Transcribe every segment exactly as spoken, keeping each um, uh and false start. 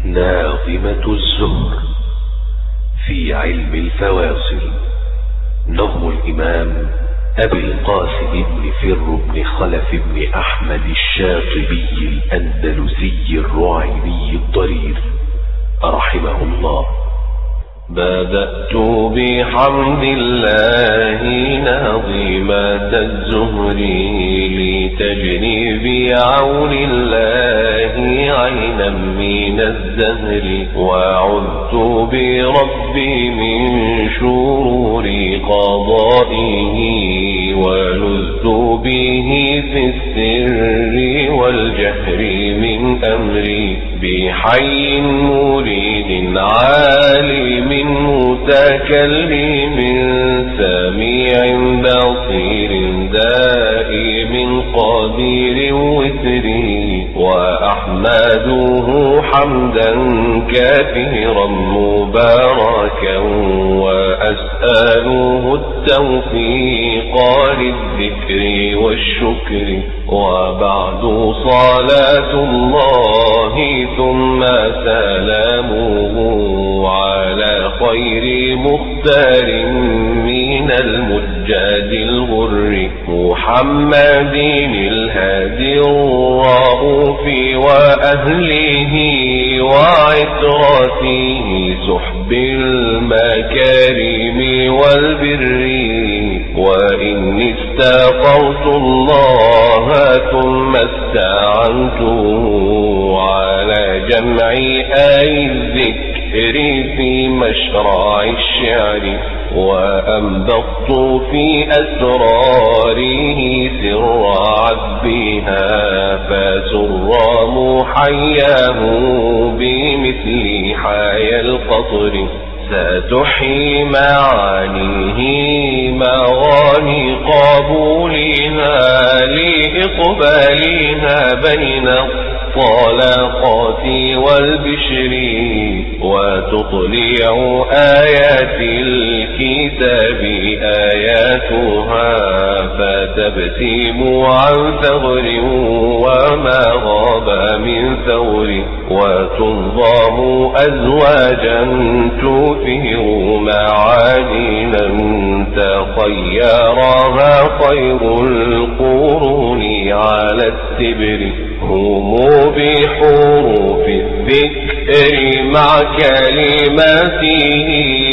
ناظمة الزهر في علم الفواصل. نظم الإمام أبي القاسم بن فر بن خلف بن أحمد الشاطبي الأندلسي الرعيني الضرير رحمه الله. بدأت بحمد الله نظيمة الزهر لتجري بعون الله عينا من الزهر، وعذت بربي من شرور قضائه، ولذت به في السر والجهر من أمري، بحي مريد عالم متكلم سميع بصير دائم قدير وتري، وأحمده حمدا كثيرا مباركا، وأسأله التوفيق للذكر والشكر. وبعد صلاة الله ثم سلامه على خير مختار من المجاد الغر، محمد الهادي الرؤوف وأهله وعترته سحب المكارم والبر. وإني استغفرت الله ثم استعنته على جمع آي الذكر في مشرع الشعر، وأنبضت في أسراره سر عذبها، فسر محياه بمثل حيا القطر. ستحيي معانيه مغاني قبولها لإقبالها بين الطلاقات والبشر، وتطلع آيات الكتاب آياتها، فتبتسم عن ثغر وما غاب من ثور، وتنظم أزواجا تثير معادنا تخيرها خير القرون على التبر. هم بحروف الذكر مع كلماته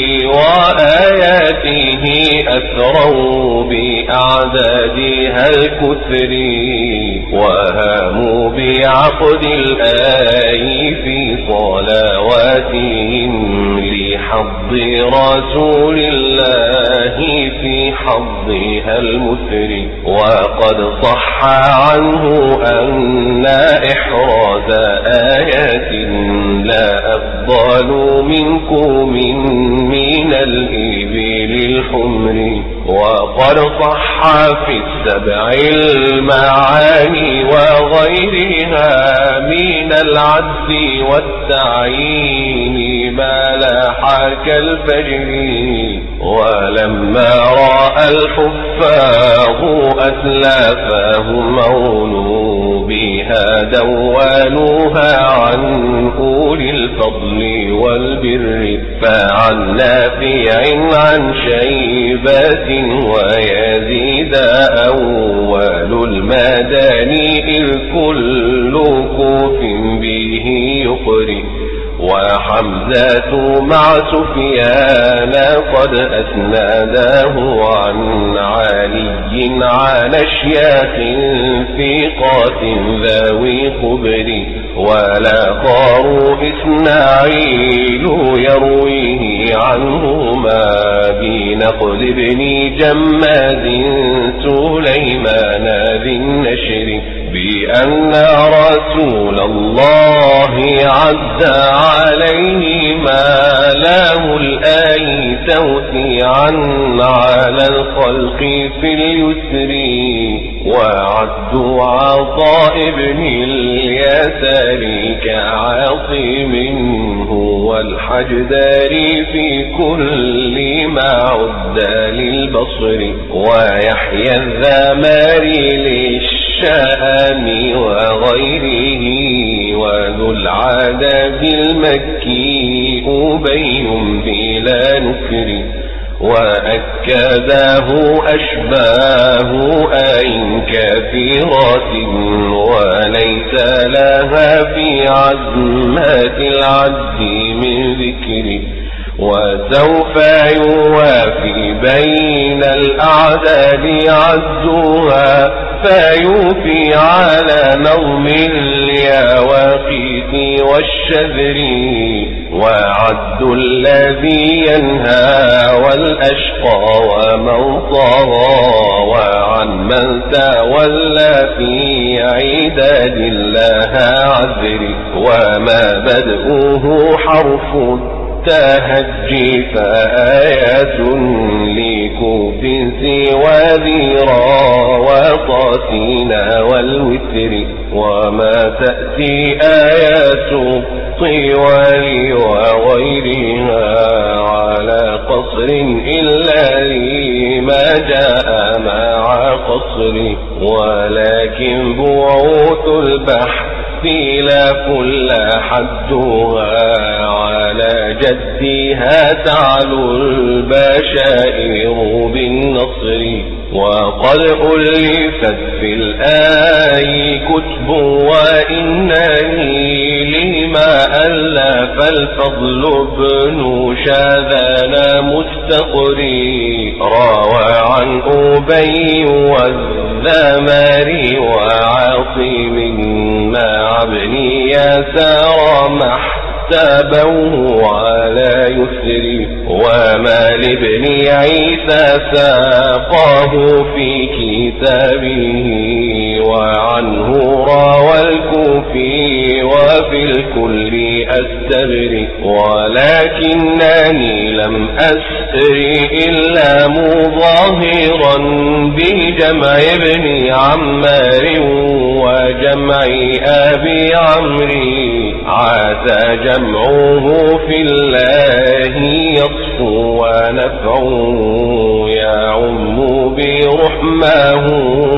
وآياته أثروا بأعدادها الكثر، وهاموا بعقد الآي في صلواتهم لحظ رسول الله في حظها المثر. وقد صح عنه أن إحراز آيات لا أفضل منكم من الإبل الحمر. وقد صح في السبع المعاني وغيرها من العد والتعيين ما لاح كالفجر. ولما رأى الحفاظ أسلافهم عونوا بها دونوها عن أولي الفضل والبر، فعن نافع عن شيبة ويزيد أول المداني إذ كل كوف به يقري. وحمزة مع سفيان قد أسناده عن علي عن أشياخ ثقات ذوي خبر. ولا قاروا إسماعيل يرويه عنهما بنقل ابن جماد سليمان ذي النشر، بأن رسول الله عز عليه ما لام الآي توسيعا على الخلق في اليسر. وعد عطاء ابن اليسار كعاصم هو الحجدار في كل ما عد للبصر. ويحيى الذماري للش الشام وغيره، وذو العادات المكي أبي بلا نكر، وأكداه أشباه آي كثيرات، وليس لها في عزمات العد من ذكر، وسوف يوافي بين الأعداد عزها، فيوفي على نظم اليواقيت والشذر، وعد الذي ينهى والأشقى ومن طغى، وعن من تولى في عداد الله عذر، وما بدؤه حرف التهجي فآيات لكوف سوى ذيرا وطاسين والوتر، وما تأتي آيات الطوال وغيرها على قصر إلا لما جاء مع قصر، ولكن بعوث البحث لا كل حدها، على جدها تعلو البشائر بالنصر، وقد ألفت في الآي كتب، وإنني لما ألف الفضل بن شاذان مستقري، روى عن أبي والذمري وعاصم مع ابن يسار محتبوه على يسر، وما لابن عيسى ساقاه في كتابه، وعنه روى الكوفي وفي الكل أستبري، ولكنني لم أسري إلا مظاهرا بجمع ابن عمار وجمع أبي عمري، عسى جمعه في الله يصفو ونفعه يعم برحمه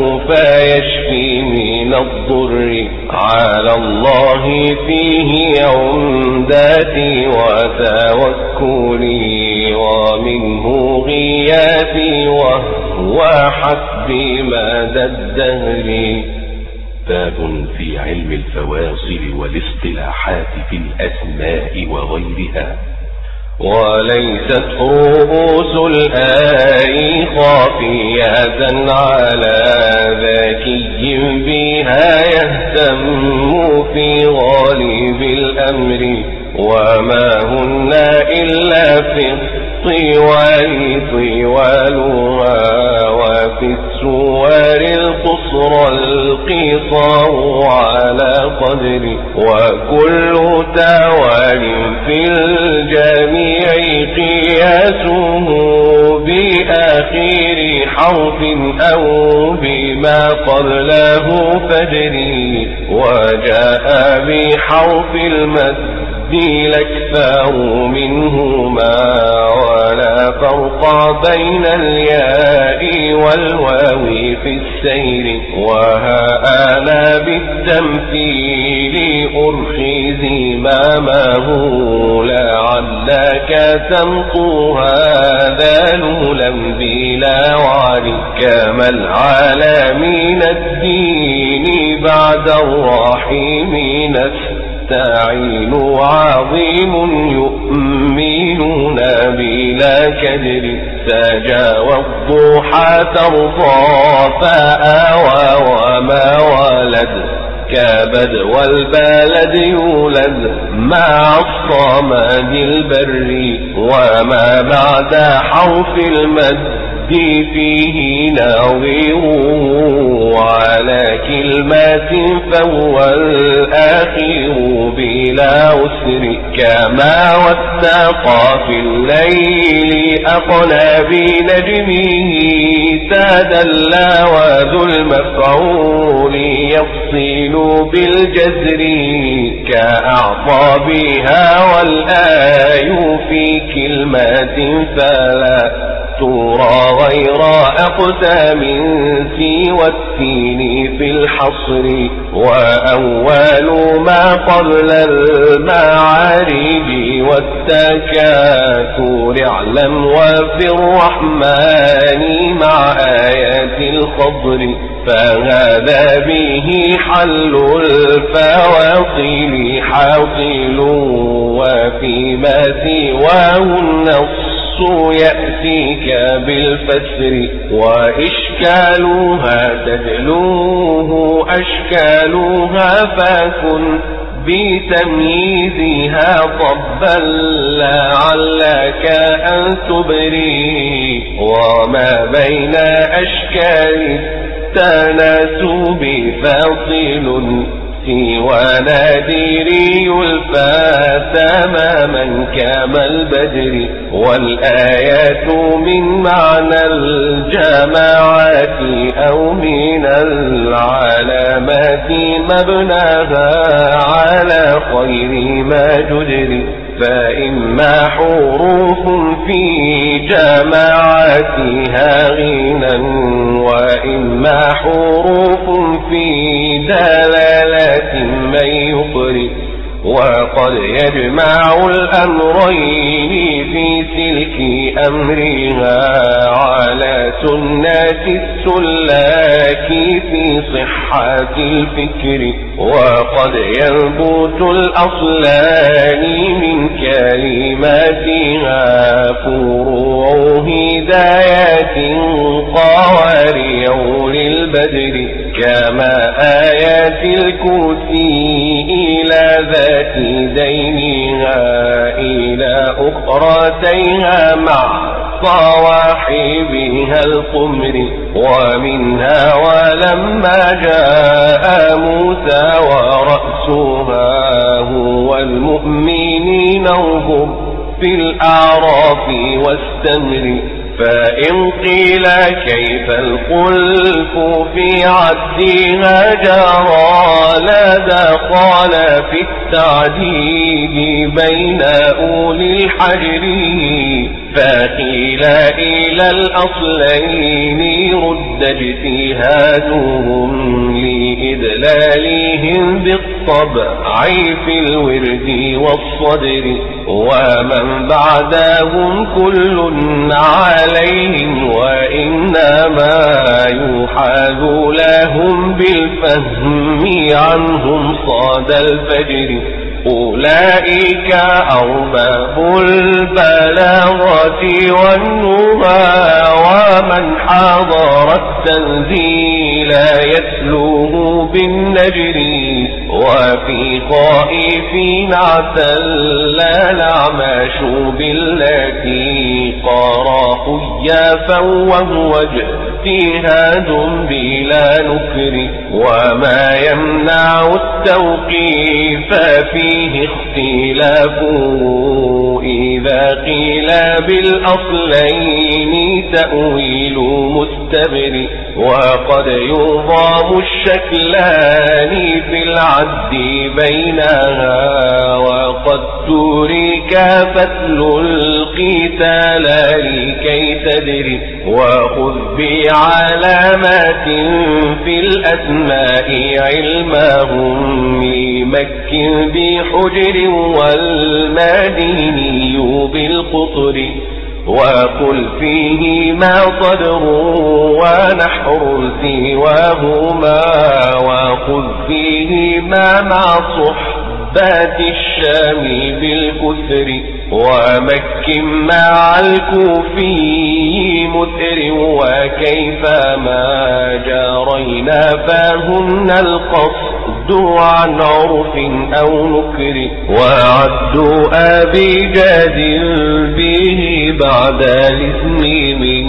فيشفي من الضر، على الله فيه عمداتي وتوكلي، ومنه غياثي وهو حسبي مدى الدهر. باب في علم الفواصل والاصطلاحات في الأسماء وغيرها. وليست رؤوس الآي خافية على ذكي بها يهتم في غالب الأمر، وما هن إلا في الطوال طوالها، وفي السور القصر القصار على قدر، وكل توال في الجميع قياسه بآخر حرف أو بما قبله فجري، وجاء بحرف المد الأكثر منهما، ولا فرق بين الياء والواو في السير، وها أنا بالتمثيل أرخي زمامه، لعلك تمطو هذا لولا بلا وعد، كما العالمين الدين بعد الراحمين تعين عظيم يؤمنون بلا كدر، سجى والضحى ترضى فآوى وما ولد، كبد والبلد يولد مع الصمد البري، وما بعد حرف المد فيه نظير، وعلى كلمة فهو الآخر بلا أسر، كما واتقى في الليل أقنى بنجمه تدلى، وذو المفعول يفصل بالجزر كأعطى بها، والآي في كلمة فلا ترى غير أقسام سوى التين في الحصر. وأول ما قبل المعارج والتكاثر اعلم وفي الرحمن مع آيات الخضر. فهذا به حل الفواصل حاصل وفيما سواه النص يأتيك بالفسر. وإشكالها تدلوه أشكالها فكن بتمييزها طبا لعلك أن تبري. وما بين أشكال التناسب فاصل سوى نادري الفا تماما كما البدر. والآيات من معنى الجماعات أو من العلامات مبناها على خير ما جدر. فإما حروف في جماعاتها غنى وإما حروف في دلالات من يقرئ. وقد يجمع الأمرين في سلك أمرها على سنة السلاك في صحة الفكر. وقد ينبت الأصلان من كلماتها فروع هدايات قواري للبدر. كما آيات الكرسي إلى ذات دينها إلى أخرتيها مع صواحبها القمر. ومنها ولما جاء موسى ورأسها هو المؤمنين انظر في الأعراف واستمر. فإن قيل كيف الخلف في عدها جرى لدى قال في التعديد بين أولي الحجر. فقيل إلى الأصلين رد اجتهادهم لإدلالهم بالطبع في الورد والصدر. ومن بعدهم كل عليهم وإنما يحاذ لهم بالفهم عنهم صاد الفجر. أولئك أرباب البلاغة والنهى ومن حضر التنزيل يتلوه بالنجر. وفي خائفين اعتل الأعماش بالتي قرى خيافا وهو اجتهاد بلا نكر. وما يمنع التوقيف فيه اختلاف إذا قيل بالأصلين تأويل مستبر. وقد يضام الشكلان في العد بينها وقد ترك فتل القتال لكي تدري. وخذ بعلامات في الأسماء علمهم لمكن بحجر والمديني بالقطر. وقل فيه ما صدر ونحر سواهما وخذ فيه ما مع صحبات الشام بالكثر. ومكن مع الكوفي مثر وكيفما جرينا فهن القصد عن عرف أو نكر. وعدوا أبجاد به بعد الاسم من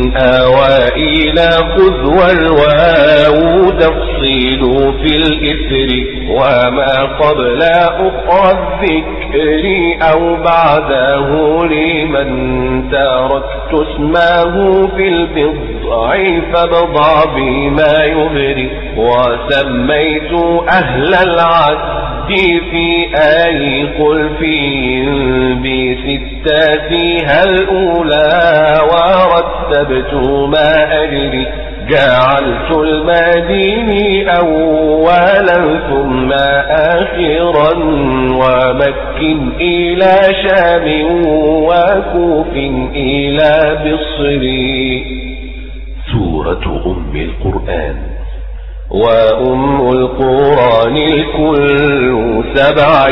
أوائل خذ والواو تفصيل في الإثر. وما قبل أخرى الذكر أو بعده لمن تركت اسمه في البضع فبضع بما يبري. وسميت أهل العد في آي خلفهم بستاتها الأولى ورد وحسبت ما أجري جعلت المدين أولا ثم آخرا ومك إلى شام وكوف إلى بصر. سورة أم القرآن. وأم القرآن الكل سبعا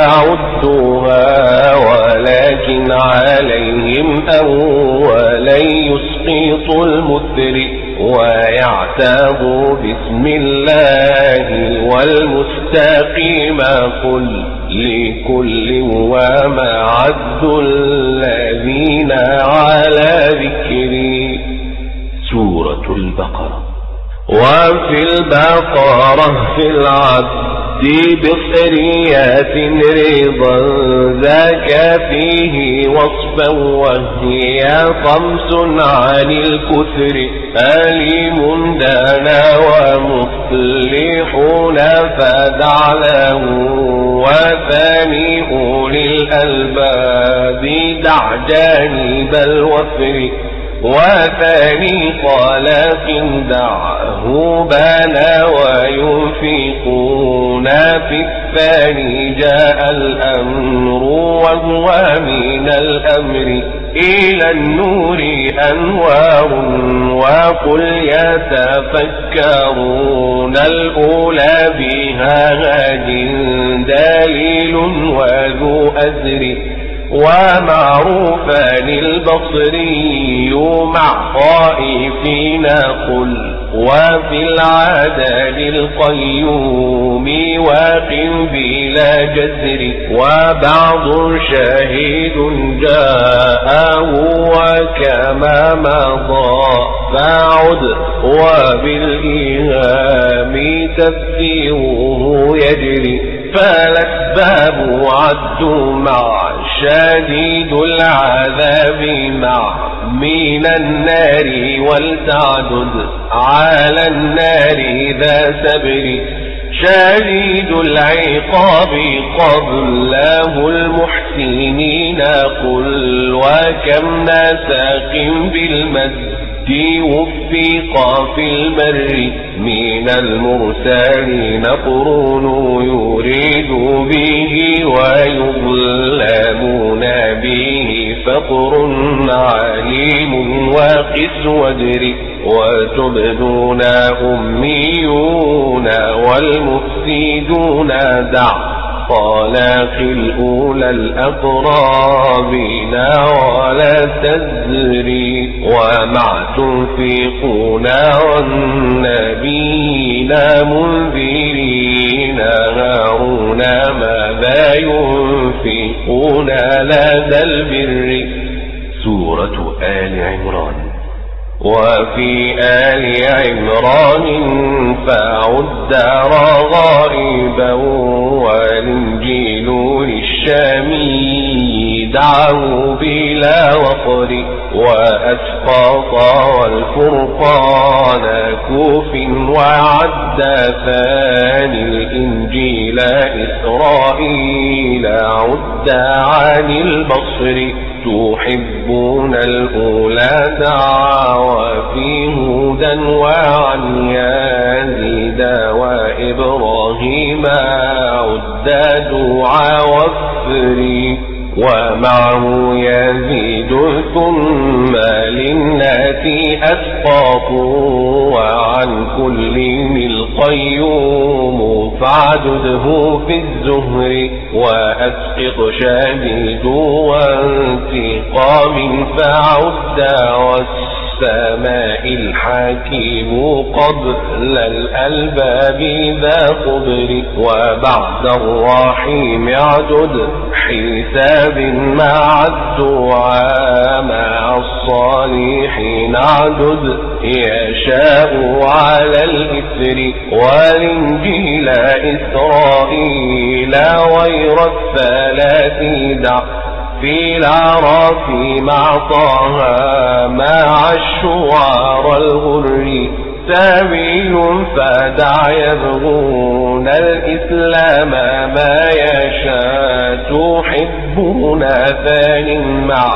يعدها ولكن عليهم أولا يسقط المثر ويعتاب بسم الله والمستقيم قل لكل وما عد الذين على ذكري. سورة البقرة. وفي البقرة في العبد بصريات رضا ذاك فيه وصفا وهي خمس عن الكثر أليم دانا ومصلحون فدع له وثاني أولي الألباب دع جانب الوفر وثاني طلاق دعه بنا وينفقون في الثاني جاء الأمر وهو من الأمر إلى النور أنوار وقل يتفكرون الأولى بها هاد دليل وذو أزر ومعروفان البصري مع خائفين قل وفي العدل القيوم واقم بلا جزر وبعض شهيد جاءه وكما مضى فعد وبالإيهام تفسيره يجري فالأسباب عد مع شديد العذاب مع من النار ولتعدد على النار ذا سبر شديد العقاب قبله المحسنين قل وكم نساق بالمد وفق في المر من المرسلين قرون يريد به ويظلمون به فقر عليم وقس ودر وتبدون أميون والمفسدون دع طلاق الأولى الأقرابين ولا تزري ومع تنفقون والنبيين منذرين هارون ماذا ينفقون لدى البر. سورة آل عمران. وفي آل عمران فعد رغائبا والإنجيل للشامي دعه بلا وقر وأسقاط والفرقان كوف وعد ثاني الإنجيل إسرائيل عد عن البصر تحبون الأولى دعوى في هودا وعن يزيد وإبراهيم عد دعاء وفري ومعه يزيد ثم للناس أسقاط وعن كل القيوم فاعدده في الزهر وأسقط شديد وانتقام فعد والسماء الحكيم قبل الألباب ذا قبر وبعد الرحيم عدد حساب مع الدعاء مع الصالحين عدد يشاء على الإثر والإنجيل إسرائيل غير الثلاث دع في العراف مع طه مع الشعار الغر سبيل فدع يبغون الإسلام ما يشاء تحبون ثان مع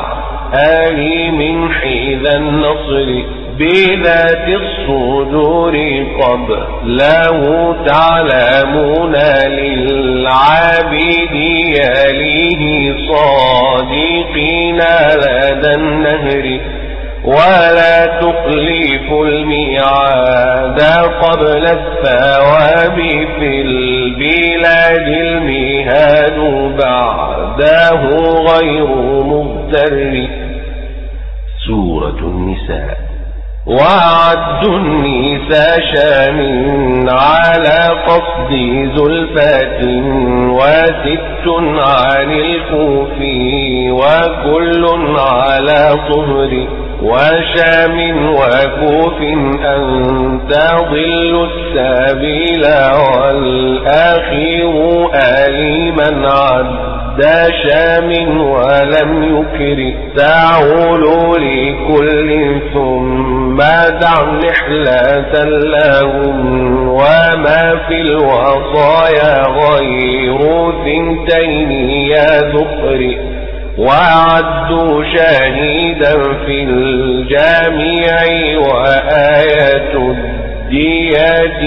آلي من حيث النصر بذات الصدور قبله تعلمون للعابد يليه صادقين لدى النهر ولا تخلف الميعاد قبل الثواب في البلاد المهاد بعده غير مغتر. سورة النساء. وعد النساء شام على قصد زلفة وست عن الكوفي وكل على طهر وشام وكوف أن تضل السبيل والآخر آلما عد شام ولم يكر تعول لكل ثم دع نحلة لهم وما في الوصايا غير ثنتين يا ذكر وعدوا شهيدا في الجامع وآية الديات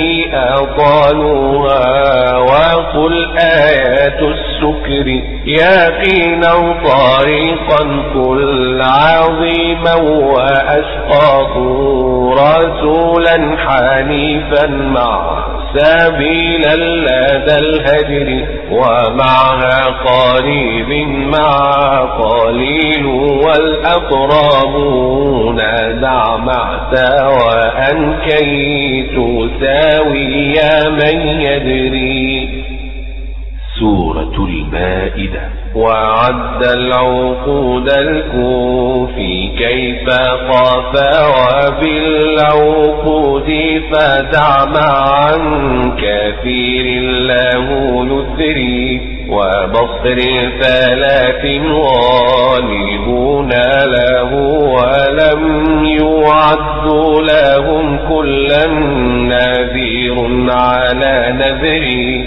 أطالوها وقل آية السكر يقينا طريقا كل عظيما وأسقاطوا رسولا حنيفا مع سبيلا لدى الهجر ومعها قريب مع قليل والأقربون دع معت وأن كي تساوي من يدري. سورة المائدة. وعد العقود الكوفي كيف خاف وبالعقود فدع معا كثير له يثري وبصر ثلاث غالبون له ولم يعد لهم كلا نذير على نذري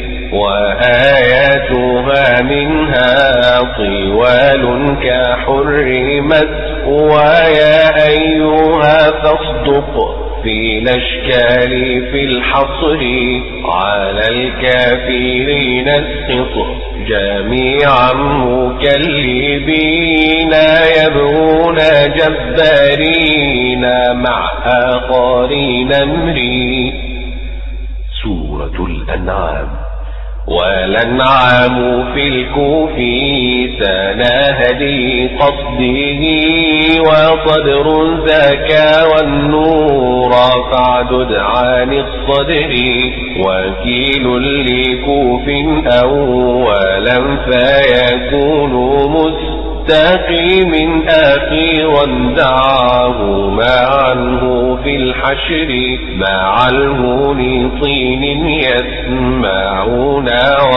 وآياتها منها طوال كحرمت ويا أيها فاصدق في الأشكال في الحصر على الكافرين اسقط جميعا مكلبين يبغون جبارين مع آخرين امري. سورة الأنعام. والأنعام في الكوفي سنهدي قصده وصدر زكا والنور فاعدد عن الصدر وكيل لكوف أولا فيكون مستقيم أخيرا دعاه ما عنه في الحشر مع المنيطين يسمعون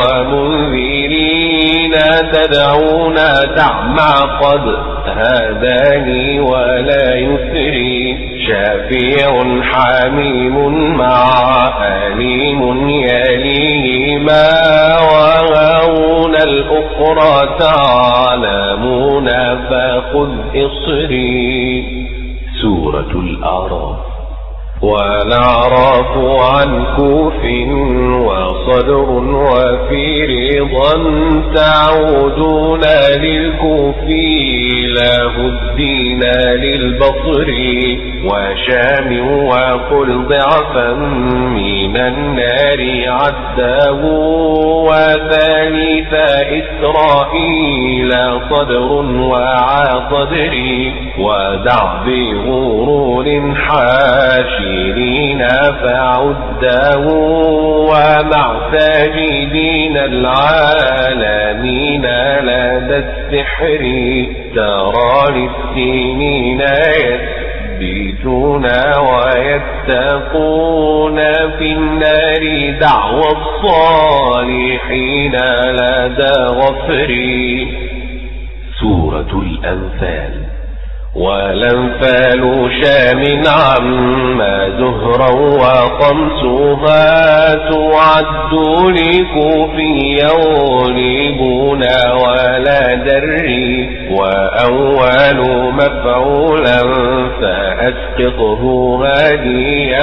ومنذرين تدعون تعمى قد هداني ولا يثري شفيع حميم مع أليم يليه ما وهون الأخرى تعلمون فخذ إصري. سورة الأعراف. والأعراف عن كوف وصدر وفي رضا تعودون للكوفي له الدين للبصر وشام وقل ضعفا من النار عده وثالث إسرائيل صدر وعا صدري ودع بغرور حاشرين فعده ومع ساجدين العالمين لدى السحر ترى للسنين يثبتون ويتقون في النار دعوى الصالحين لدى غفري. سورة الأنفال. والأنفال شام عما زهرا وقمسها تعد لكوفي يغلبون ولا دري وأول مفعولا فأسقطه هاديا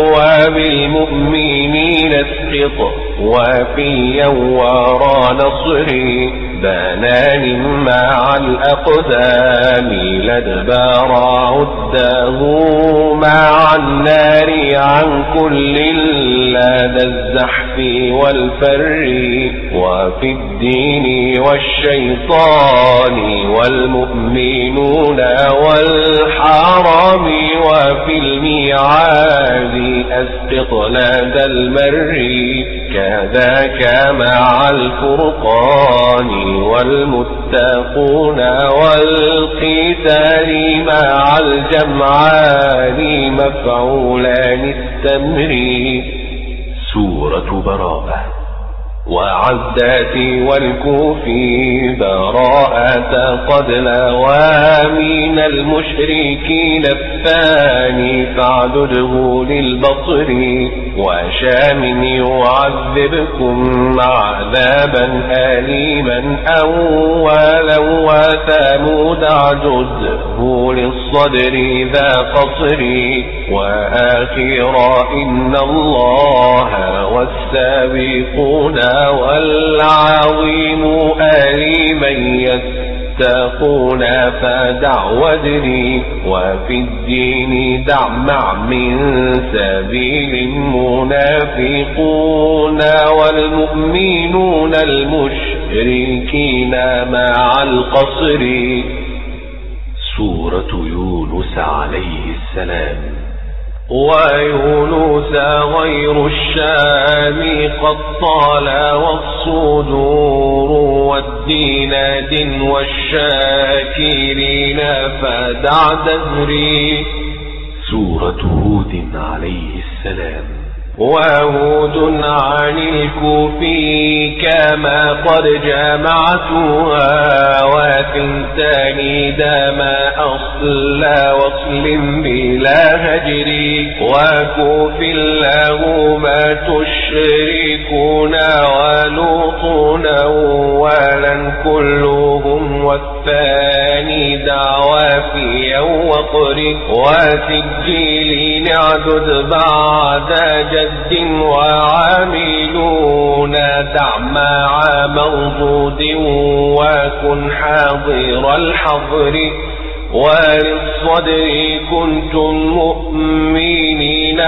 وبالمؤمنين اسقط وفيا ورى نصري بنان مع الأقدام الأدبار عده مع النار عن كل لدى الزحف والفر وفي الدين والشيطان والمؤمنون والحرام وفي الميعاد أسقط لدى المر كذاك مع الفرقان والمتقون والقتال مع الجمعان مفعولان التمري. سورة براءة. وعدت والكوفي براءة قد لوى من المشركين الثاني فاعدده للبصر وشام يعذبكم عذابا أليما أولا وثمود اعجزه للصدر ذا قصر وآخرا إن الله والسابقون والعظيم أليما يتقون فدع ودري وفي الدين دع مع من سبيل المنافقون والمؤمنون المشركين مع القصر. سورة يونس عليه السلام. ويونس غير الشام قد طال والصدور والدين دين والشاكرين فدع دهري. سورة هود عليه السلام. وهود عن الكوفي كما قد جمعتها وثنتان داما أصلا وصل بلا هجر وكوف له ما تشركون ولوطون ولن كلهم والثاني دعوى في وقر وسجيل نعدد بعد جد وعاملون دع مع موجود وكن حاضر الحضر وللصدر كنتم مؤمنين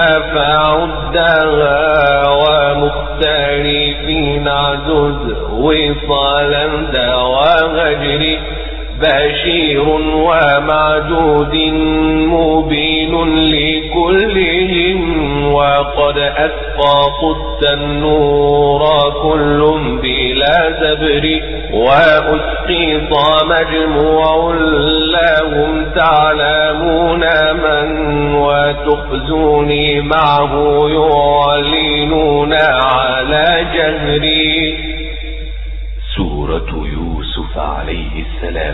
فعدها ومختلفين عدد وصالا دوا غجر بشير ومعدود مبين لكلهم وقد أسقط التنور كل بلا زبر وأسقط مجموع لهم تعلمون من وتخزوني معه يعلنون على جهري. سورة يوسف عليه السلام.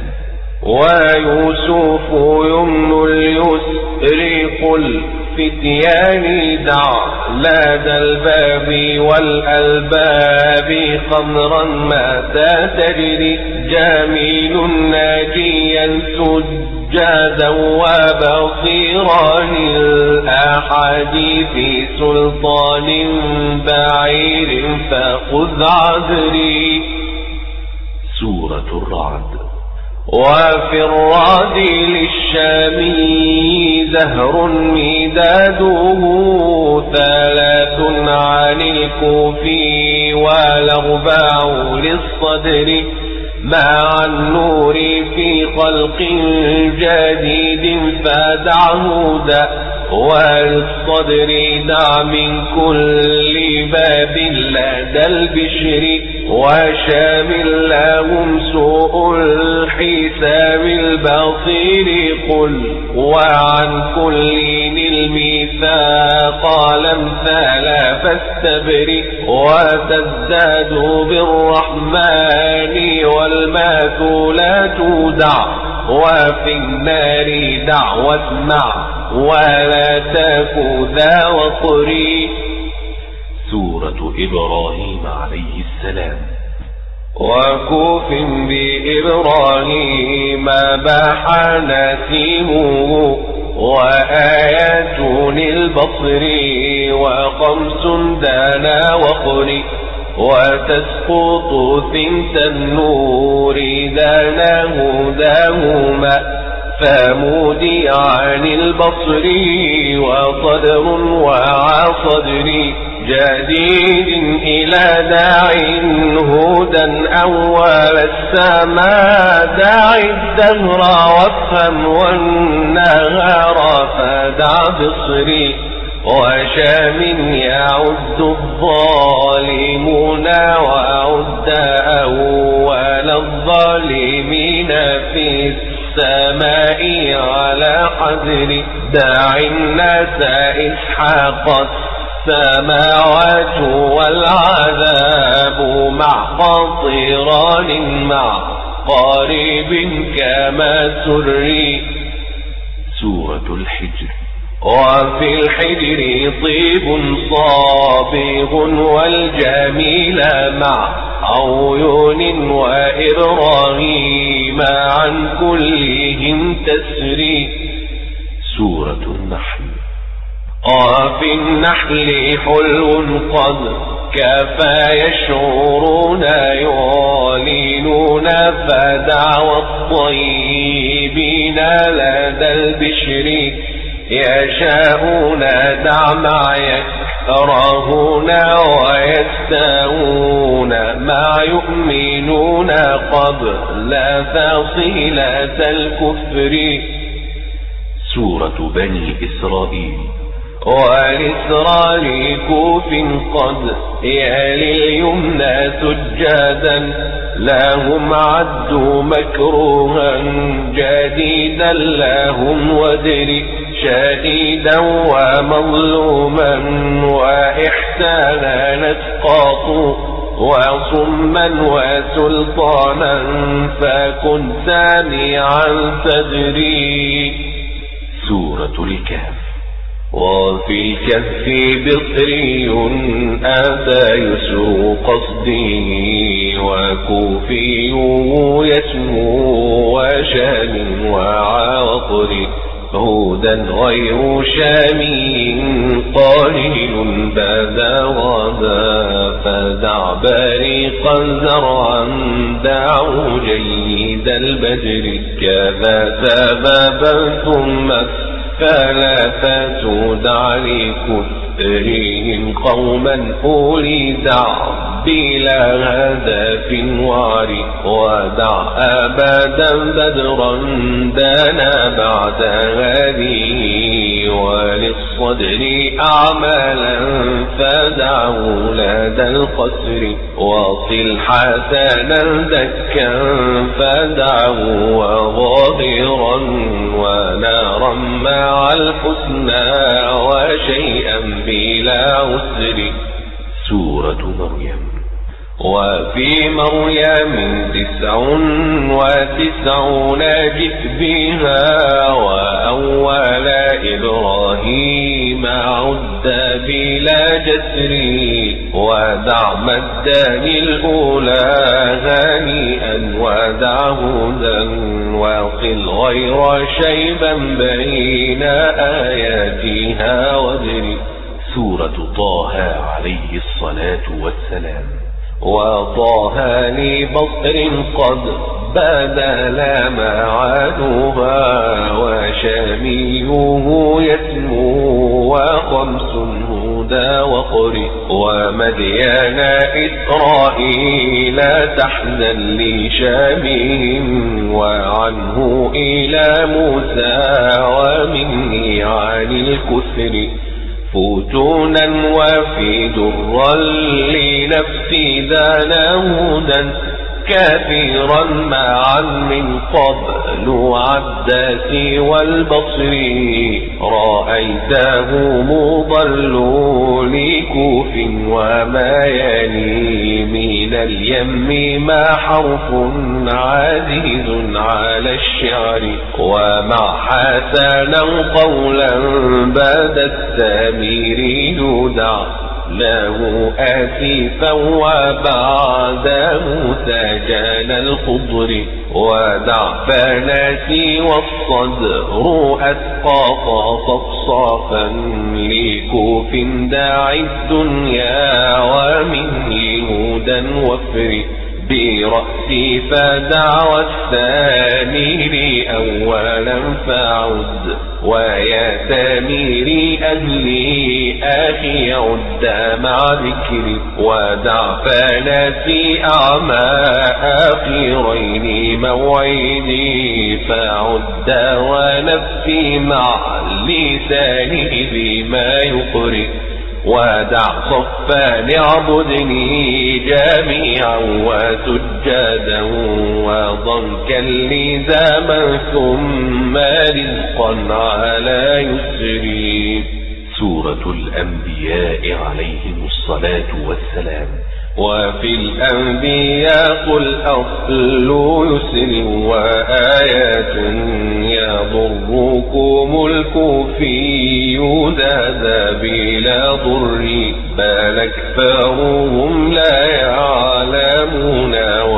ويوسف يمن اليسر قل فتياني دع لدى الباب والألباب خمرا متى تجري جميل ناجيا سجادا وبصيرا الأحاديث سلطان بعير فخذ عذري. سورة الرعد. وفي الرعد للشامي زهر مداده ثلاث عن الكوفي والأربع للصدر مع النور في خلق جديد فدعه دع وللصدر دع من كل باب لدى البشر وشامل لهم سوء الحساب البصير قل وعن كل الميثاق الأمثال فاستبرئ وتزداد بالرحمن والماثولات دع وفي النار دع واسمع ولا تك ذا وقري. سورة إبراهيم عليه السلام. وكوف بإبراهيم باح نسيمه وآيات البصر وخمس دانا وقري وتسقط ثنت النور دانا هداهما فمودي عن البصر وصدر وعصدري جديد إلى داع هدى أول السماء داع الدهر وافهم والنهار فدع بصري وشام يعد الظالمون وعد أول الظالمين في السماء على قدر داع الناس إسحاق السماوات والعذاب مع قاطران مع قريب كما سري. سورة الحجر. وفي الحجر طيب صابغ والجميل مع عيون وإبراهيم عن كلهم تسري. سورة النحل. وفي النحل حلو قد كفى يشعرون يعلنون فدعوى الطيبين لدى البشر يشاءون دع ما يكرهون ويستاءون ما يؤمنون قبل فصيلة الكفر. سورة بني إسرائيل. والإسرار كوف قد يلي اليمنى سجادا لهم عدوا مكروها جديدا لهم ودري شديدا ومظلوما وإحسانا نسقاطوا وصما وسلطانا فكن سامعا تدري. سورة الكهف. وفي الكهف بصري أتى يسر قصده وكوفي يسمو وشام وعاطر هودا غير شامي قليل بدا غدا فدع بريقا زرعا دعوا جيد البدر كذا سببا ثم ثلاثة دع لكفرهم قوما أولي دع بلا هدف وعري ودع أبدا بدرا دانا بعد هذه وللصدر أعمالا فدعوا لدى القصر وصل حسنا دكا فدعوا وظاهرا ونارا مع الحسنى وشيئا بلا عسر. سورة مريم. وفي مريم تسع وتسعون جئت بها وأول إبراهيم عد بلا جسر ودع مدان الأولى هنيئا ودع هدى وقل غير شيبا بين آياتها ودر. سورة طه عليه الصلاة والسلام. وطه لبصر قد بدل معادها وشاميه يسمو وخمس هدى وقري ومديان إسرائيل تحزن لشامهم وعنه إلى موسى ومني عن الكسر فتونا وفي درا لنفسي ذانا هدى كثيرا معا من قبل عداس والبصر رأيته مضل لكوف وما يلي من اليم ما حرف عزيز على الشعر ومع حسنا قولا بعد السامير يدع له آسفا وبعد موسى جان الخضر ودع بناتي والصدر أسقاط صفصافا لكوف داعي الدنيا ومني هدى وفر برأسي فدعوى الثاني لي أولا فعد ويا تاميري أهلي أخي عد مع ذكري ودع فناسي أعمى أخيرين موعدي فعد ونفسي مع لساني بما يقرئ ودع صفا ليعبدني جميعا وسجدا وضنكا لزاما ثم رزقا على يسري. سورة الأنبياء عليهم الصلاة والسلام. وفي الأنبياء قل أصل يسر وآيات يضركم الكوفي ذا بلا ضر بل أكثرهم لا يعلمون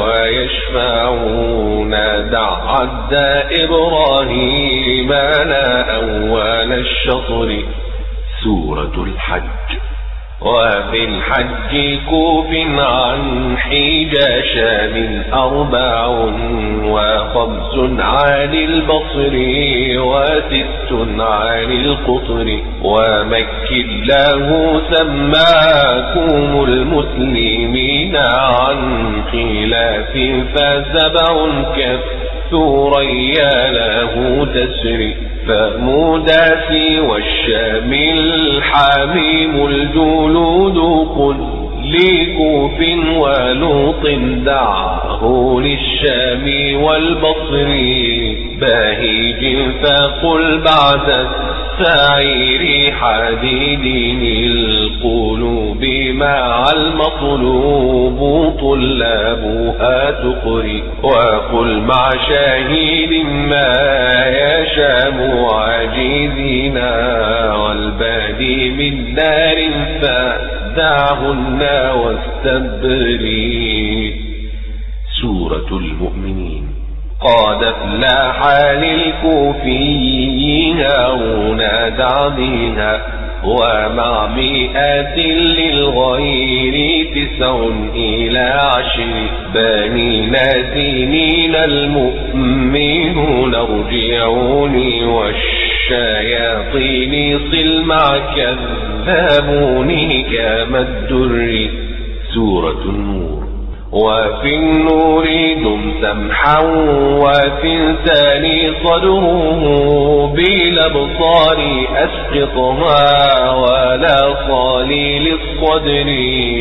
ويشفعون دع عد إبراهيم لا أول الشطر. سورة الحج. وفي الحج كوف عن حجاش من أربع وخمس عن البصر وست عن القطر ومك له سماكم المسلمين عن خلاف فسبع كالثريا له تسري فموداسي والشام الحميم الجلود قل لكوف ولوط دعه للشام والبصر باهيج فقل بعد السعير حديد القلوب مع المطلوب طلابها تقري وقل مع شاهد ما يشام عاجزنا والبادي من دار فدعهن واستبري. سورة المؤمنين. قد أفلح للكوفي هارون دعبها ومع مئات للغير تسع إلى عشر بنين سنين المؤمنون ارجعوني والشياطين صل مع كذابوني كما الدر. سورة النور. وفي النور دم سمحا وفي الثاني صدره بالابصار اسقطها ولا صالي للصدر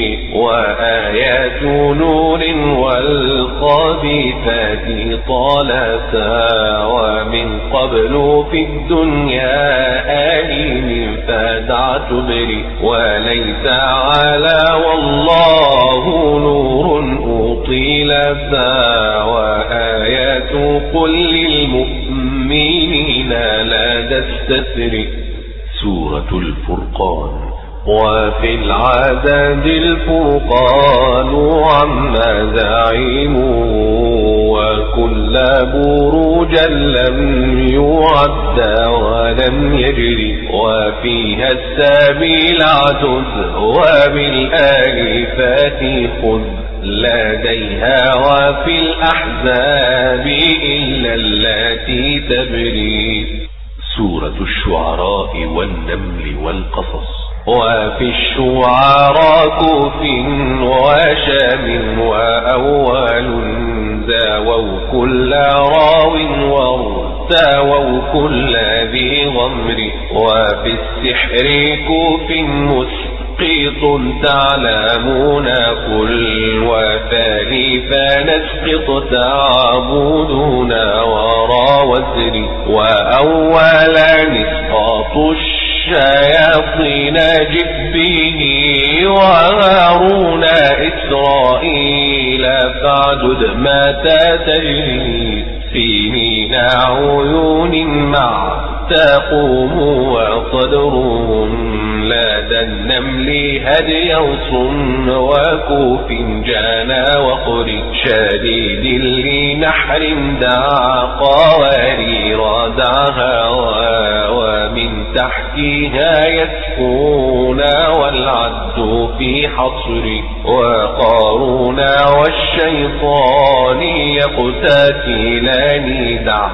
وآيات نور والخبيثات طالتا ومن قبل في الدنيا آلين فدع تبري وليس على والله نور أطيل ذا وآيات قل للمؤمنين لا تستثر. سورة الفرقان. وفي العدد الفرقان عما زعموا وكل بروجا لم يعد ولم يجري وفيها السبيل عدد وبالآلفات خذ لديها وفي الأحزاب إلا التي تبري. سورة الشعراء والنمل والقصص. وفي الشعراء كوف وشام وأول زاووا كل راو وارتاووا كل ذي غمر وفي السحر كوف مسقط تعلمون كل وثالي فنسقط تعبدون ورا وزر وأولا نسقاط الشياطين جب به وهارون إسرائيل فاعدد ما تجري في مينا عيون مع تقوم وصدرهم لدى النمل هدي صن وكوف جانا وقر شديد لنحر دعا قوارير دعها ومن تحتها يسكون والعد في حصر وقارون والشيطان يقتتلان دع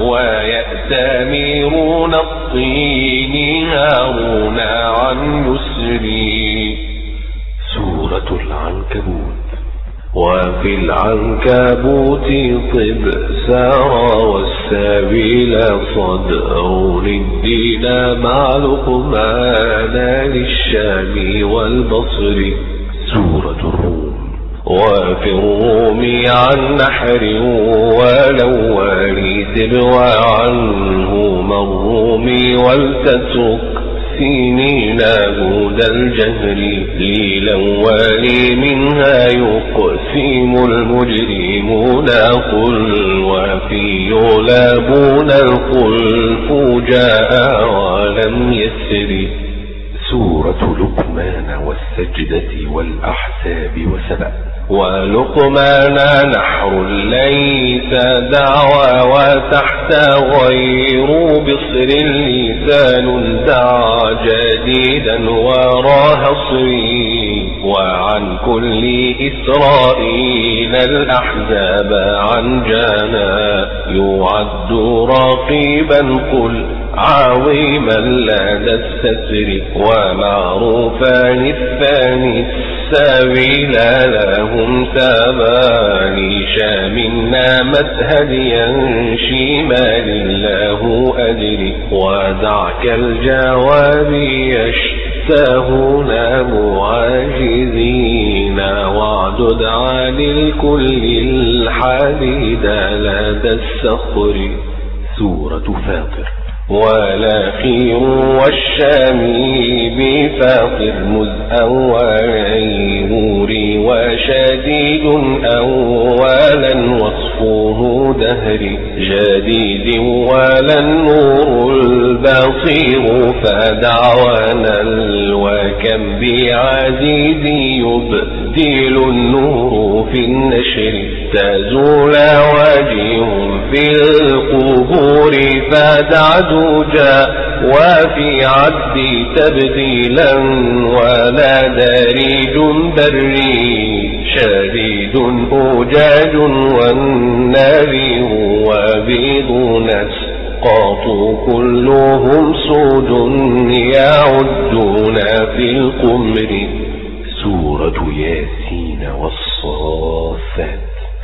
ويأتمرون الطين هارون عن يسري. سورة العنكبوت. وفي العنكبوت طب سارى والسبيل صدر الدين مع لقمان للشام والبصر. سورة الروم. وفي الروم عن نحر ولو وليد وعنه الروم ولتترك سنين هدى الجهر للأول منها يقسم المجرمون قل وفي يغلبون الخلف جاء ولم يسر. سورة لقمان والسجدة والأحساب وسبأ. ولقمان نحر ليس دعوى وتحت غير بصر لسان دعا جديدا وراه صري. وعن كل إسرائيل الأحزاب عن جانا يعد رقيبا قل عظيما لدى الستر. ومعروفان الثاني السبيل لهم ثمان شام نامت هديا شمال له أدري. ودعك الجواب يشتهون معاجزين واعدد عن الكل الحديد لدى الصخر. سورة فاطر. والأخير والشامي بفاطر مذ أولي وشديد أولا وصفه دهري جديد ولا النور البصير فدعوانا وكم بعزيز يبدل النور في النشر. تزول وجه في القبور فدعد جاء وفي عد تبديلا ولا دريج بري شديد أجاج والنذير وبيض نسقط كلهم سود يعدون في القمر. سورة ياسين والصافات.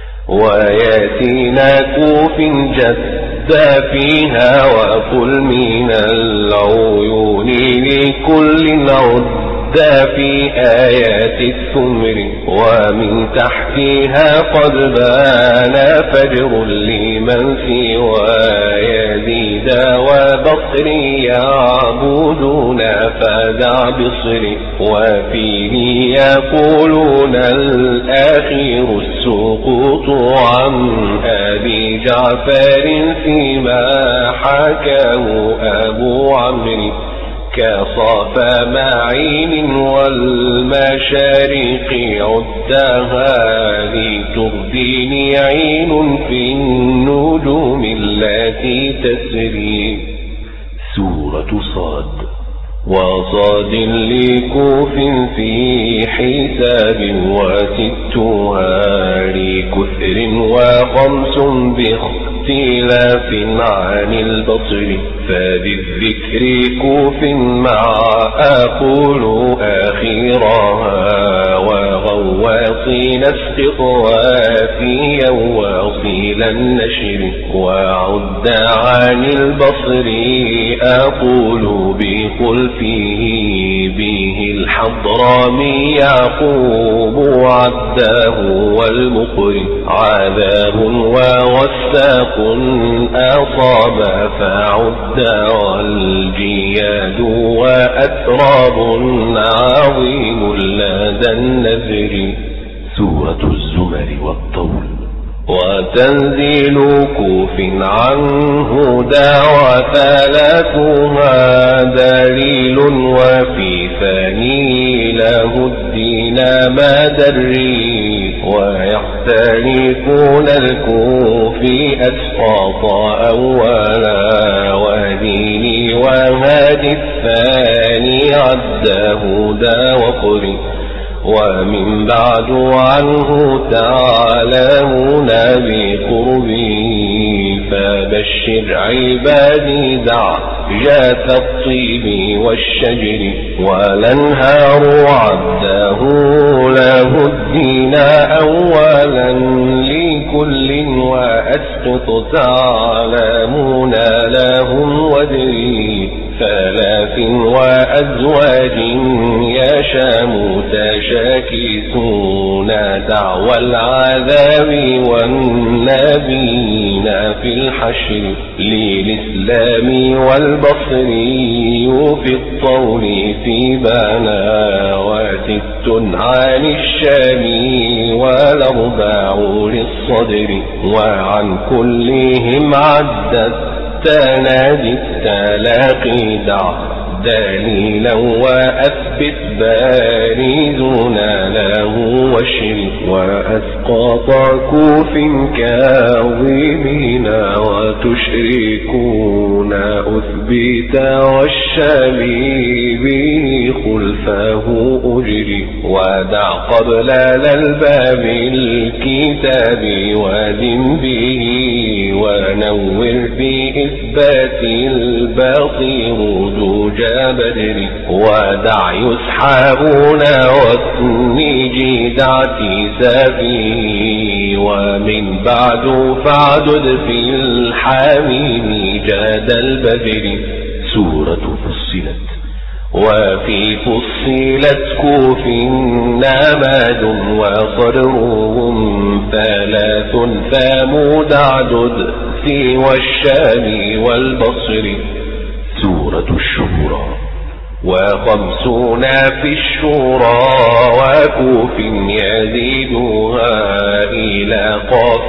وياسين كوف جد فيها وقل من العيون لكل عد في آيات الثمر. ومن تحتها قد بان فجر لمن سوى يزيد وبصر يعبدون فدع بصر. وفيه يقولون الأخير السقوط عن أبي جعفر فيما حكاه أبو عمرو كصاف معين والمشارق عدها لتردين عين في النجوم التي تسري. سورة صاد. وصاد لكوف في حساب وستها لكثر وخمس باختلاف عن البصر. فبالذكر كوف مع أقول آخرها وغواصين اسقط وافيا واصيل النشر. وعد عن البصر أقول بخلفه به الحضرمي يعقوب عداه والمقر. عذاب ووساق أصاب فعد والجياد وأتراب عظيم لدى النذر. سورة الزمر والطول. وتنزيل كوف عنه دعوى ثلاثها دليل وفي ثاني له الدين ما دري ويختلفون الكوفي أسقاط أولا وديني وهادي الثاني عده دا وقري ومن بعد عنه تعلمون بقربي فبشر عبادي دع جاث الطيب والشجر والانهار عده له الدين أولا لكل وأسقط تعلمون لهم ودري ثلاث وأزواج يا شام تشاكسون دعوى العذاب والنبيين في الحشر للإسلام والبصري في الطول في بنا وست عن الشام والأربع للصدر وعن كلهم عدت تنادي التلاقي دع دليلا وأثبت بارزون له وشر وأسقاط كوف كاظمين وتشركون أثبت والشبي به خلفه أجري ودع قبل الباب الكتاب ودم به ونور بإثبات الباطل رجوج بدر ودع يسحبون واتني دعتي سافي ومن بعد فاعدد في الحميم جاد البدر. سورة فصلت. وفي فصلت كوف نماد وصدرهم ثلاث ثمود عدد في والشام والبصر. سورة الشورى. وخمسون في الشورى وكوف يزيدها إلى قاف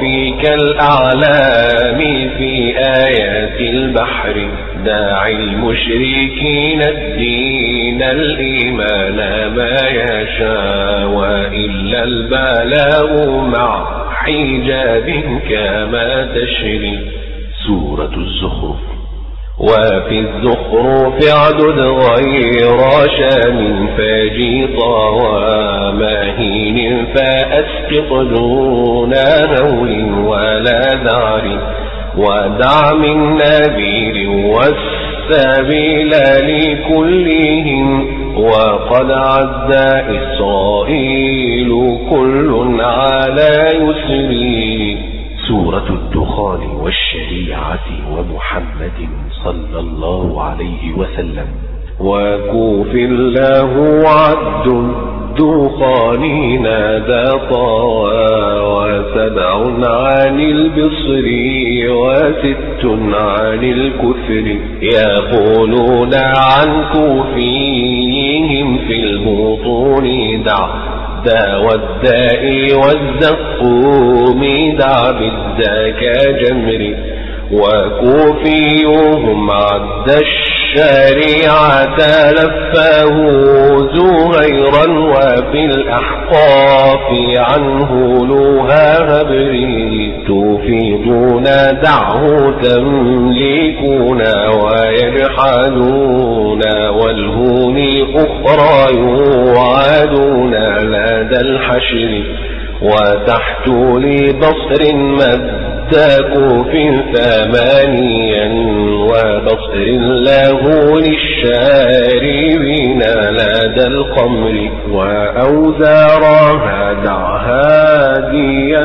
كالأعلام في آيات البحر. داعي المشركين الدين الإيمان ما يشاء وإلا البلاغ مع حجاب كما تشري. سورة الزخرف. وفي الزخرف عدد غير شام فجيطا وماهين فأسقط دون هول ولا ذعر. ودع من نذير والسبيل لكلهم وقد عد إسرائيل كل على يسري. سورة الدخان والشريعة ومحمد صلى الله عليه وسلم. وكوف له عد الدخان نادى طوى وسبع عن البصر وست عن الكثر. يقولون عن كوفيهم في البطون دع داوى الداء والزقوم دع بالذاك جمر. وكوفيهم عد الشريعة لفاه زهيرا وفي الأحقاف عنه لها هبري. تفيضون دعه تملكون ويجحدون والهون أخرى يوعدون لدى الحشر. وتحت لبصر مد كوف ثمانيا وبصر له للشاربين لدى القمر. وأوزارها دع هاديا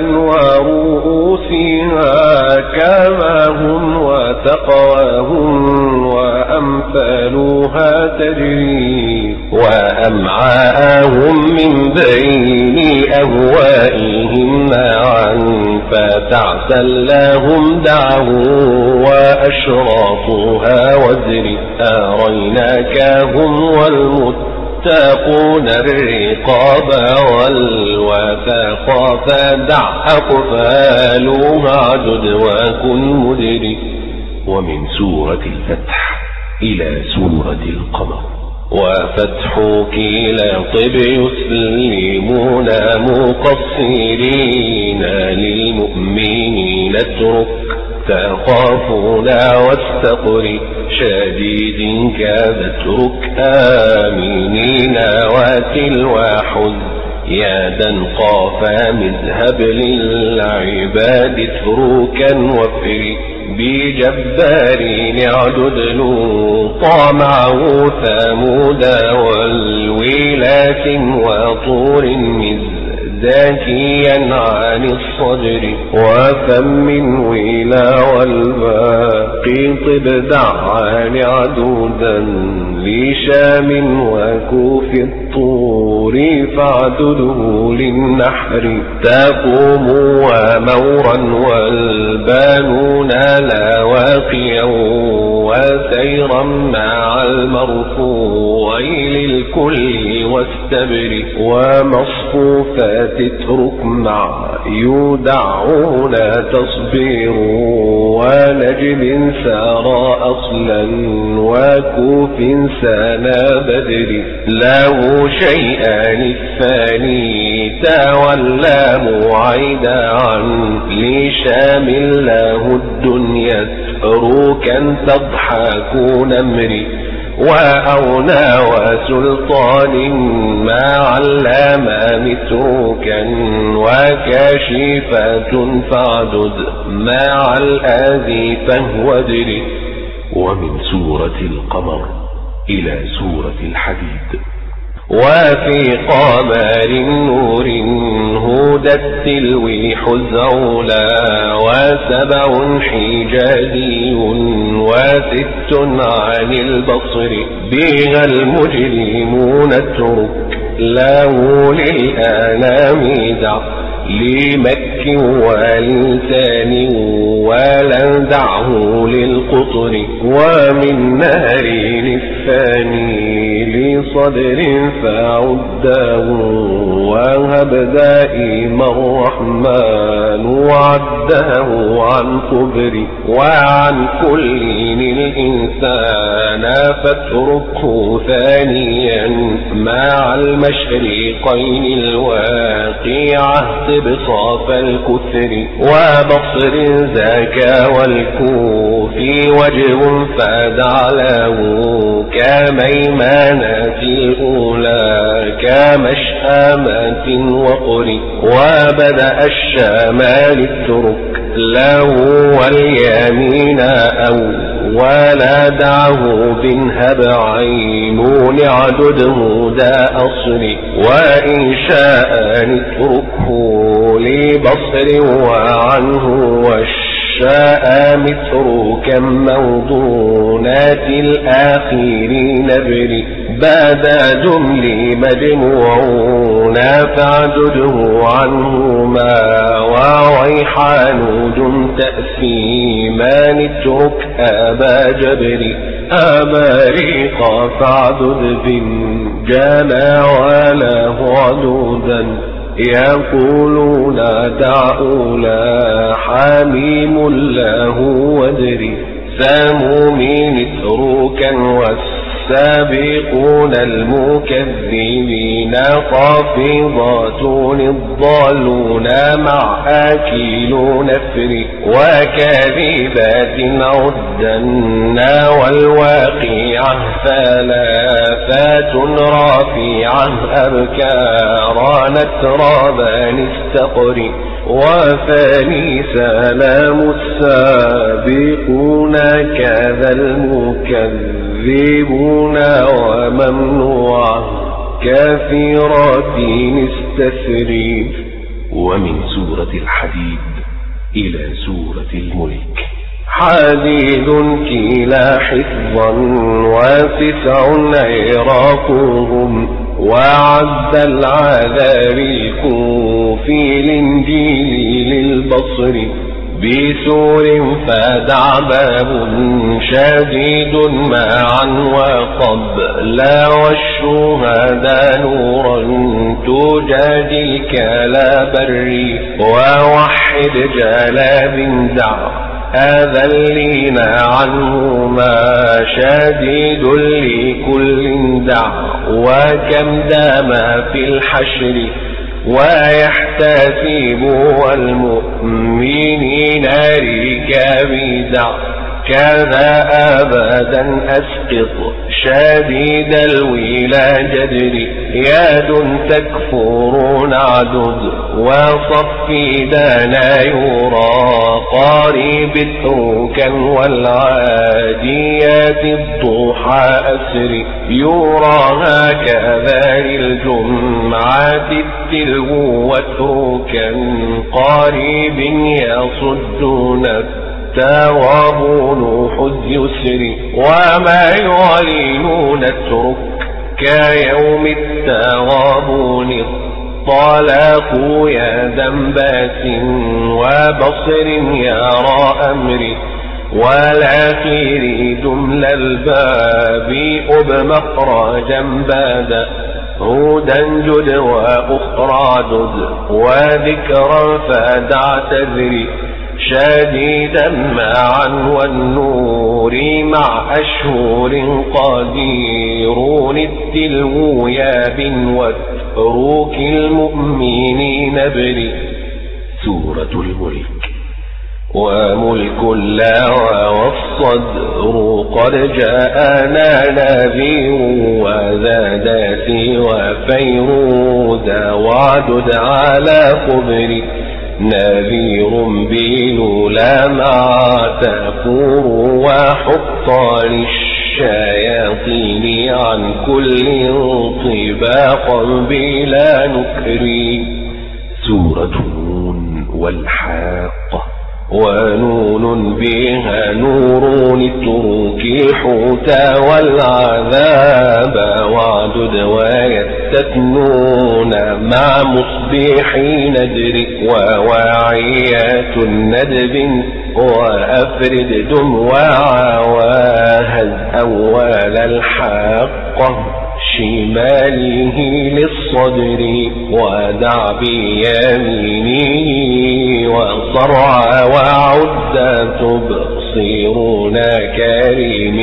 ورؤوسها كما هم وتقواهم وأمثالها تجري. وأمعاءهم من بين أهوائهم معا فتعتلهم دعه وأشراطها وزر. أريناكهم والمتقين تقون الرقاب والوثاق فدع أقفالها عدد وكن مدري. ومن سورة الفتح إلى سورة القمر. وفتح كلا طب يسلمون مقصرين للمؤمنين اترك تخافون واستقر شديد كاد اترك آمنين وتلوى حز يادا قافا مذهب للعباد اتركا وفري بجبارين عدد لوطا معه ثمود والويلات وطور مزداكيا عن الصدر وفم ويلا والباقي طب دعان عدودا لشام وكوف الطور فاعدده للنحر تقوم ومورا والبانون لا واقيا وسيرا مع المرفوع للكل واستبر ومصفوفات اترك مع يدعون تصبير ونجم سارى أصلا وكوف سانا بدر له شيئان الثاني تولى معيدا عن لشام له الدنيا تروكا تضحكون امري وأونا وسلطان ما علام متروكا وكاشفة فاعدد مع الآذي فهو دري. ومن سورة القمر إلى سورة الحديد. وفي قمر نور هدى التلو حزعولا وسبع حجازي وست عن البصر بها المجرمون اترك له للآلام دع لمك ولسان ولا دعه للقطر ومن نار الثاني لصدر فعده وهب دائم الرحمن وعده عن كبر وعن كل الإنسان فاتركه ثانيا مع المشرقين الواقعة بصاف الكثر وبصر زكا والكوف وجه فدع له كميمانات الأولى كمشآمات وقر وبدأ الشمال الترك له واليمين أو ولا دعه بنهب عينون عدده دا أصر وإن شاء نتركه لبصر وعنه والشاء متروكا موضونات الآخرين بري بعد جمل مجموعون فاعدده عنهما وويحان جم تأثيما نترك أبا جبري أباريق فاعدد بنجانا وله عدودا يقولون دعولا حميم له ودري سامومين اتروكا والسابقون المكذبين خافضات الضالون مع آكلون فري وكاذبات عدنا والواقعة ثلاثات رافعة أبكارا نترابان استقري وفاني سلام السابقون كذا المكذبون وممنوع كثيرات استثريب. ومن سورة الحديد إلى سورة الملك. حديد كلا حفظا وتسع عراقهم وعد العذاب الكوفي الإنجيل للبصر بسور فدع باب شديد معا وقبل والشهداء نورا تجادلك لا بري ووحد جلاب دع أذلين عنه ما شديد لكل دع وكم دام في الحشر ويحتسب والمؤمنين ركابي دع كذا أبدا أسقط شديد الويلا جدري ياد تكفرون عدد وصفي دانا يرى قريب اتركا والعاديات الضحى أسري يرى هكذا للجمعة التلو واتركا قريب يصدون التواب نوح اليسر وما يعلنون اترك كيوم التغابون الطلاق يا ذنبات وبصر يرى أمري والآخر دمل الباب أب مخرجا بادا هودا جد وأخرى جد وذكرا فدع تذري شديدا معا والنور مع أشهر قديرون التلو ياب واتروك المؤمنين بري. سورة الملك. وملك الله والصدر قد جاءنا نذير وذاداتي وفيروز وعدد على خبري نذير بلولا مع تفور وحطان الشياطين عن كل طباقا بلا نكري. سورة نون والحاقة. ونون بها نور اترك الحوت والعذاب وعدد ويستثنون مع مصبيحين ندر وواعيات ندب وأفرد دم وعواهز أول الحاقة شماله للصدر ودع بيمينه وصرع وعد تبصرون كريم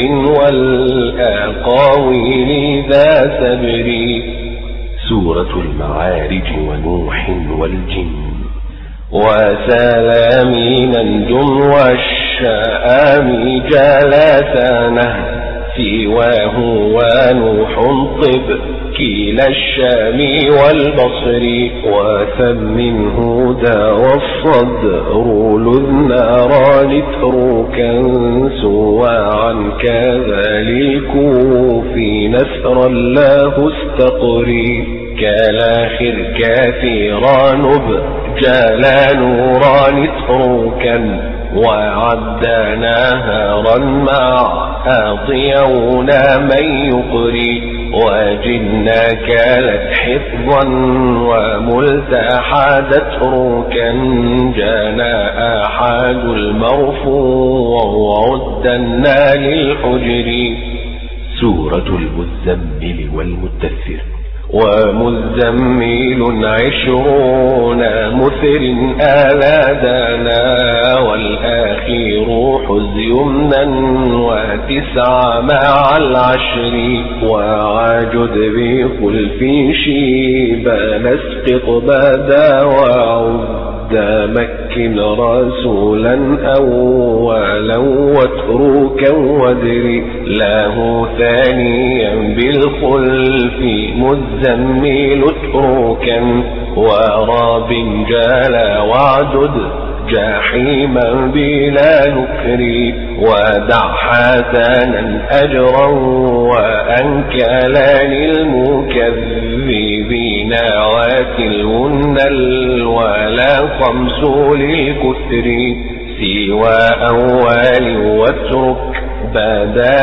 والأقاويل ذا سبري. سورة المعارج ونوح والجن. وسلامين الجم والشآم جلسانه سواه ونوح طب كلا الشام والبصر وثمن هدى والصدر للناران اتركا سوى عن كذلك في نسر الله استقري كالاخر كثيرا نبجلا نوران اتركا وعدى نهرا مع أطيعون من يقري وجدنا كالت حفظا وملتحدت ركا جانا أحد المرفوع وعدنا للحجر. سورة المزمل والمدثر. ومزمل عشرون مثر آلادنا والآخر حز يمنا وتسع مع العشر وعجد بخلف شيبا نسقط بدا وعد مكن رسولا أولا واتركا ودري له ثانيا بالخلف مزمل اتركا وراب جالا وعدد جحيما بلا نكري ودع حسنا أجرا وأنكلا للمكذبين وتلون الولا خمس للكثر سوى أول واترك بدا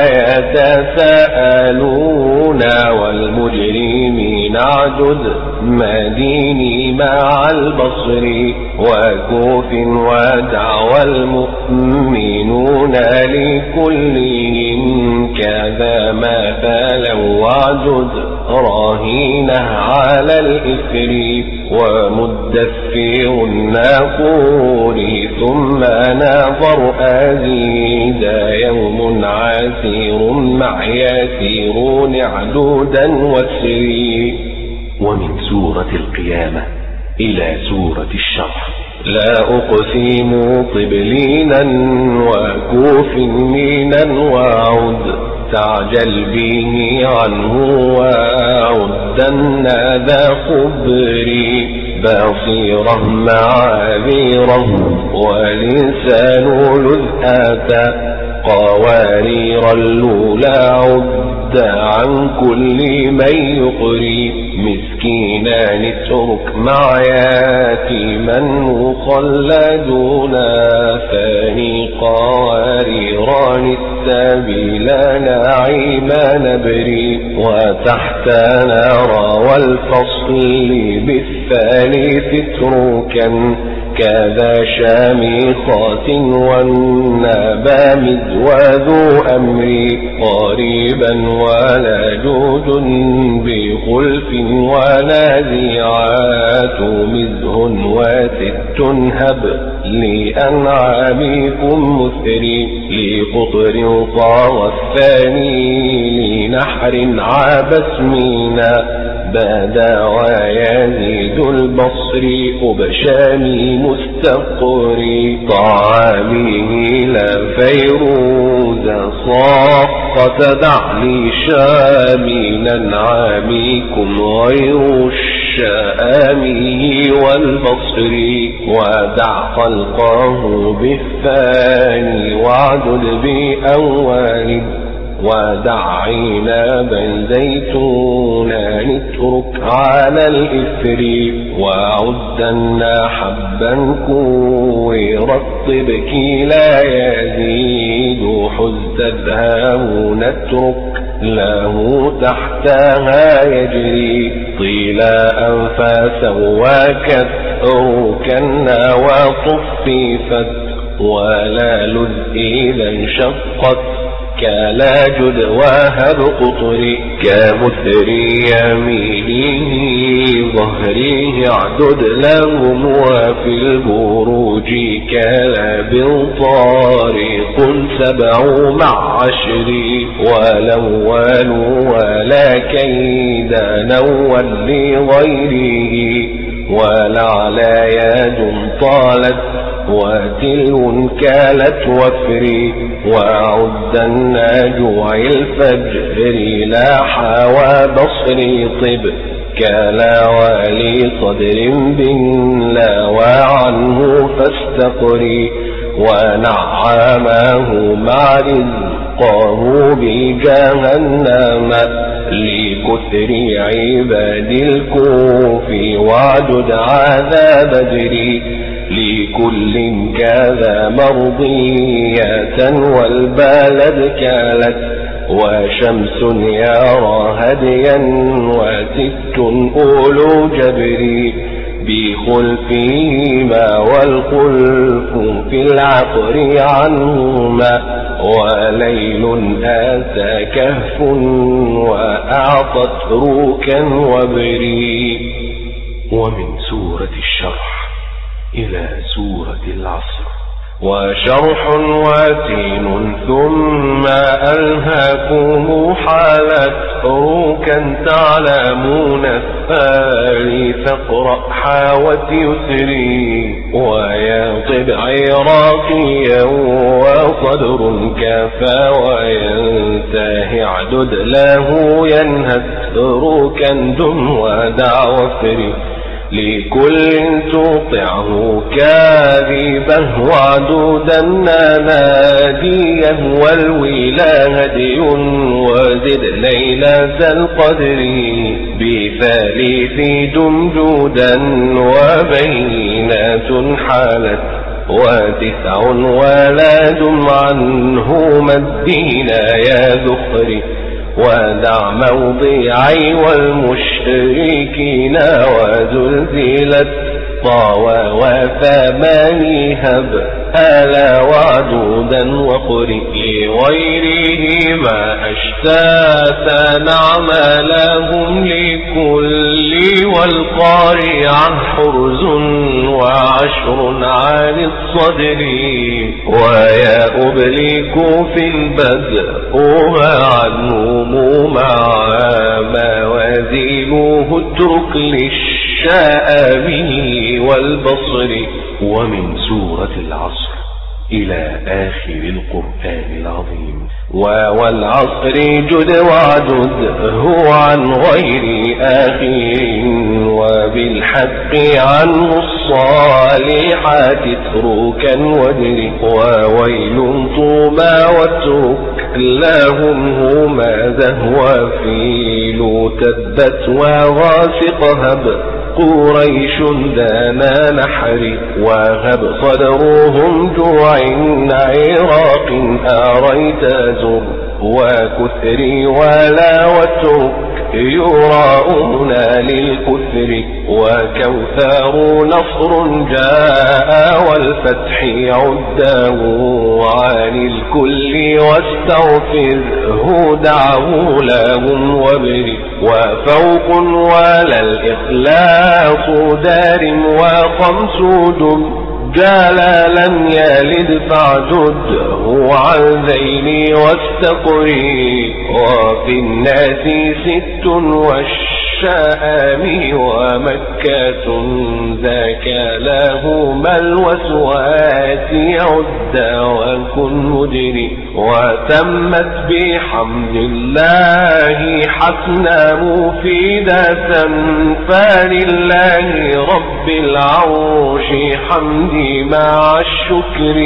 يتساءلون والمجرمين عدد مديني مع البصر وكوف ودعوى المؤمنون لكلهم كذا مثلا وعدد راهينه على الإثر ومدثر الناقور ثم نظر أزيد يوم عسير مع يسيرون عدودا وسري. ومن سورة القيامة إلى سورة الشرح. لا أقسم طبلينا وكوف مينا وعد تعجل به عنه وعدن ذا خبري بصيرا معاذيرا ولسان لذآتا قوارير اللولا عد عن كل من يقري مسكينا اترك مع يتيما مخلدون ثاني قواريران السبيل نعيما نبري وتحت نرى والفصل بالثالث اتركا كذا شامخات والنبا مذوذ أمري قريبا ولا جود بخلف ونازعات مذه وست هب لأنعامكم مثري لقطر طاغ الثاني لنحر عبس مينا بدا ويزيد البصري أبشاني مستقري طعامه لا فيروز صاقة دعلي شامينا عاميكم غير الشامي والبصري ودع خلقه بالثاني وعدد بأول ودع عنابا زيتونا نترك على الإثر وعدنا حبا كوي رطب كي لا يزيد حز تذهب نترك له تحتها يجري طيلا أنفاسا وكثر كنا وطفيفت ولا لذ إذا انشقت كلا جد وهب قطري كمثري يمينه ظهريه اعدد لهم وفي البروج كلا بالطارق سبع مع عشري ولول ولا كيد نول لغيره ولعلى يد طالت وتلو كالت وفري وعدنا جوع الفجر لاح وبصري طب كلا ولي صدر بلا وعنه فاستقري ونعماه مع رزقه بجهنم لكثر عباد الكوف وعدد عذاب بدري لكل كذا مرضية والبلد كالت وشمس يرى هديا وست أولو جبري بخلفهما والخلف في العقر عنهما وليل آتى كهف وأعطت روكا وبري. ومن سورة الشرح إلى سورة العصر. وشرح وتين ثم ألهاكم حالت روكا تعلمون الثالي فاقرأ حاوت يسري ويطب عراقيا وصدر كفى وينتهي عدد له ينهد روكا دم ودع وفري لكل تطعه كاذبه وعدودا ناديه والويلا هدي وزد ليلة القدر بثالث جمجودا وبينات حالت وتسع ولا دم عنهما الدين يا ذخري ودع موضعي والمشركين وزلزلت طاوى وثماني هب آلا وعدودا وقرئ لغيره ما أشتاتا نعم لهم لكل والقارعة حرز وعشر عن الصدر ويا أبليك في البدء عنهم مع موازينه اترك للشائب والبصر. ومن سورة العصر إلى آخر القرآن العظيم. والعصر جد وعدد هو عن غير آخر وبالحق عنه الصالحات اتركا وادر وويل طوما واترك لهم هما ذهوى فيل تبت وغاسق هب قريش دانا نحر وهب صدرهم جوع عراق أريت زر وكثري ولا واترك يراؤون للكثر وكوثر نصر جاء والفتح عداه عن الكل واستغفره دعه لهم وبر وفوق ولا الإخلاص دار وخمس دم جالا لم يلد فاعدده عن ذيل واستقري وفي الناس ست والشام ومكة ذاك لهما الوسواس عد وكن مدري وتمت بحمد الله حسنا مفيدة فلله رب العرش حمدي مع الشكر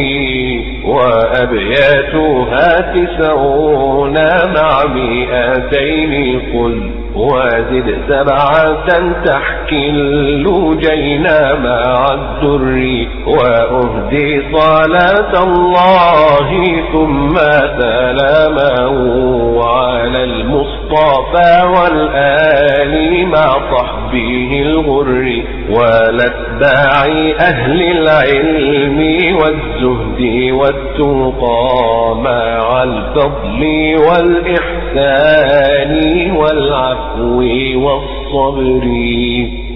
وأبياتها تسعون مع مئتين قل وزد سبعة تحكي اللجينا مع الدر وأهدي صلاة الله ثم سلامه على المصطفى والآل مع صحبه الغر والأتباع أهل العلم والزهد والتقى مع الفضل والإحسان والعفو والصبر.